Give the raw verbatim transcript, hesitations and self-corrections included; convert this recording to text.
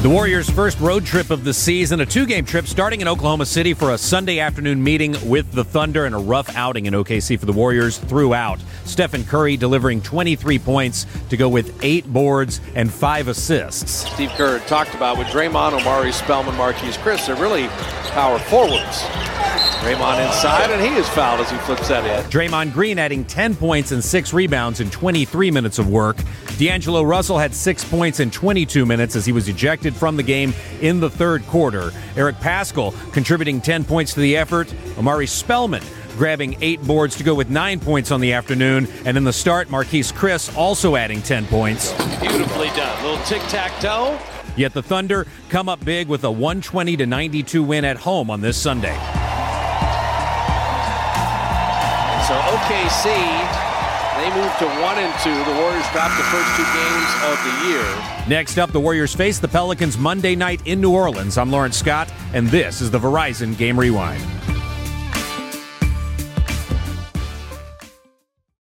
The Warriors' first road trip of the season, a two-game trip starting in Oklahoma City for a Sunday afternoon meeting with the Thunder and a rough outing in O K C for the Warriors throughout. Stephen Curry delivering twenty-three points to go with eight boards and five assists. Steve Kerr talked about with Draymond, Omari Spellman, Marquise Chris, they're really power forwards. Draymond inside, and he is fouled as he flips that in. Draymond Green adding ten points and six rebounds in twenty-three minutes of work. D'Angelo Russell had six points in twenty-two minutes as he was ejected from the game in the third quarter. Eric Paschall contributing ten points to the effort. Omari Spellman grabbing eight boards to go with nine points on the afternoon. And in the start, Marquise Chris also adding ten points. Beautifully done. A little tic-tac-toe. Yet the Thunder come up big with a one twenty to ninety-two win at home on this Sunday. So O K C, they move to one and two. The Warriors dropped the first two games of the year. Next up, the Warriors face the Pelicans Monday night in New Orleans. I'm Lawrence Scott, and this is the Verizon Game Rewind.